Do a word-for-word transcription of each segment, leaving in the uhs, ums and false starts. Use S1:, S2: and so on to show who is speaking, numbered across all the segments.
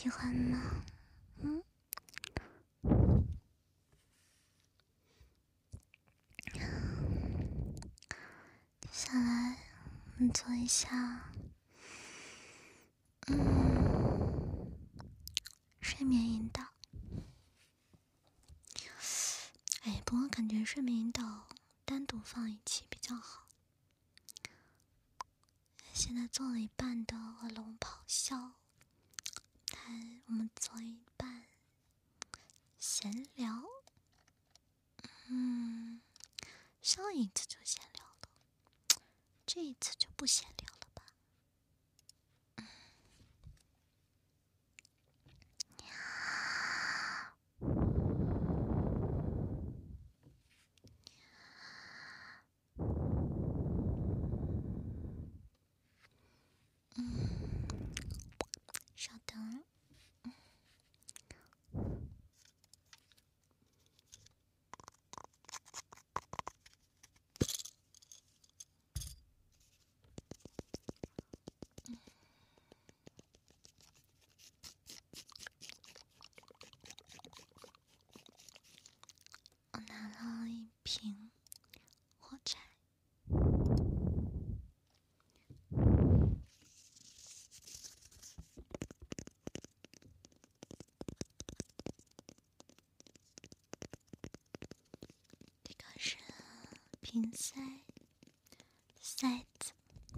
S1: 喜欢吗？嗯。接下来我们做一下，嗯，睡眠引导。哎，不过感觉睡眠引导单独放一期比较好。现在做了一半的恶龙咆哮，还我们做一半闲聊。嗯，上一次就闲聊了，这一次就不闲聊了吧。嗯，稍等。我拿了一瓶火柴。这个是瓶塞塞子。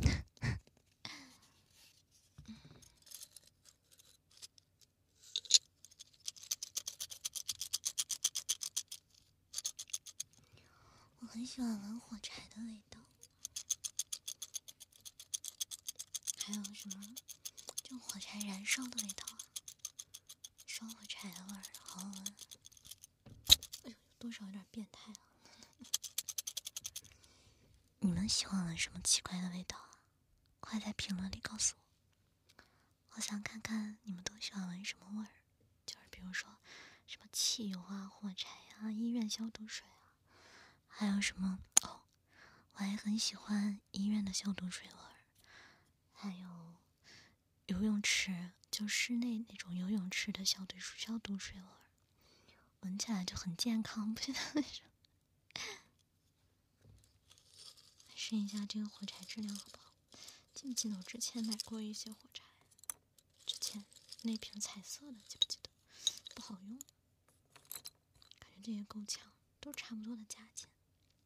S1: 我很喜欢闻火柴的味道，还有什么就火柴燃烧的味道啊，烧火柴的味儿好好闻。哎呦，多少有点变态啊！你们喜欢闻什么奇怪的味道啊？快在评论里告诉我，我想看看你们都喜欢闻什么味儿。就是比如说什么汽油啊、火柴啊、医院消毒水啊，还有什么哦，我还很喜欢医院的消毒水味儿，还有游泳池，就室内那种游泳池的消毒消毒水味儿，闻起来就很健康，不知道为什么。试一下这个火柴质量好不好？记不记得我之前买过一些火柴？之前那瓶彩色的，记不记得？不好用，感觉这也够呛，都差不多的价钱，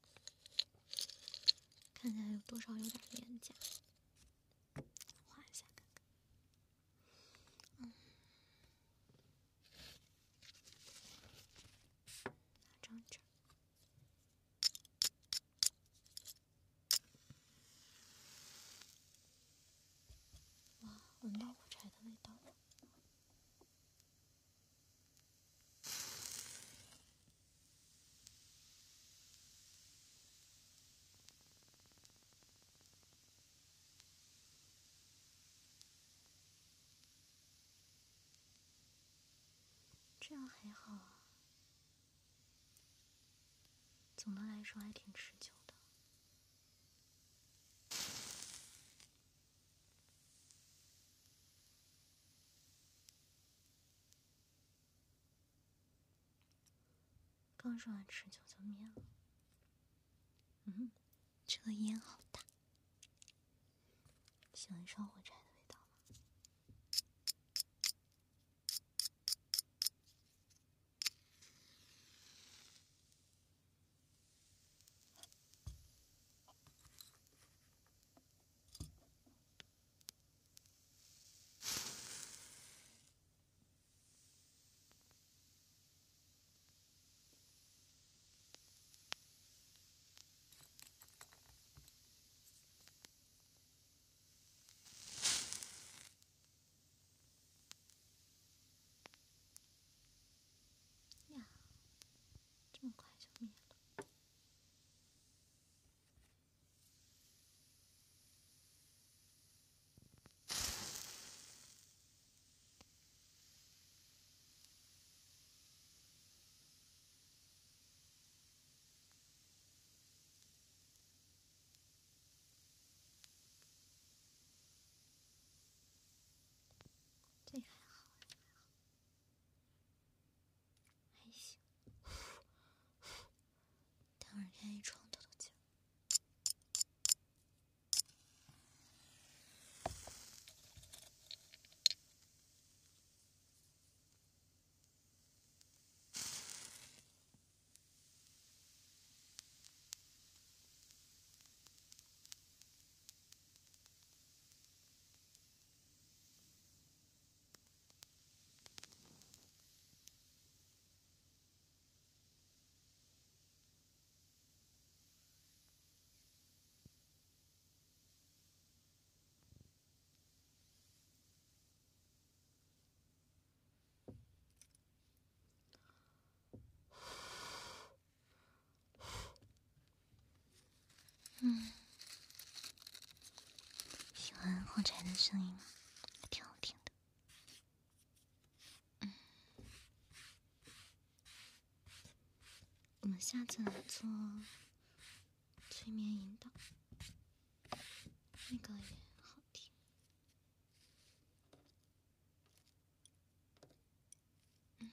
S1: 看起来有多少有点廉价。画一下看看，嗯，拿张纸。哇，闻到火柴的味道了。这样还好啊，总的来说还挺持久的。刚说完持久就灭了。嗯，这个烟好大。喜欢烧火柴的味道吗？ 嗯，喜欢火柴的声音吗？还挺好听的。嗯，我们下次来做催眠引导，那个也好听。嗯，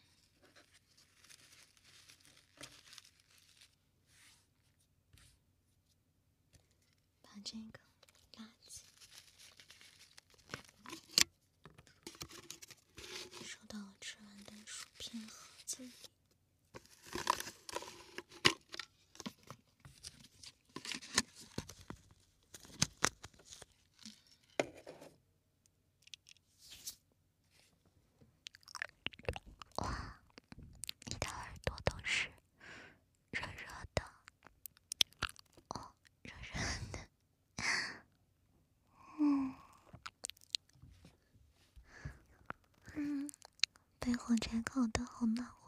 S1: 把这个垃圾收到我吃完的薯片盒子里。哇，你的耳朵都是热热的哦，热热的。嗯嗯，被火柴烤的好暖和。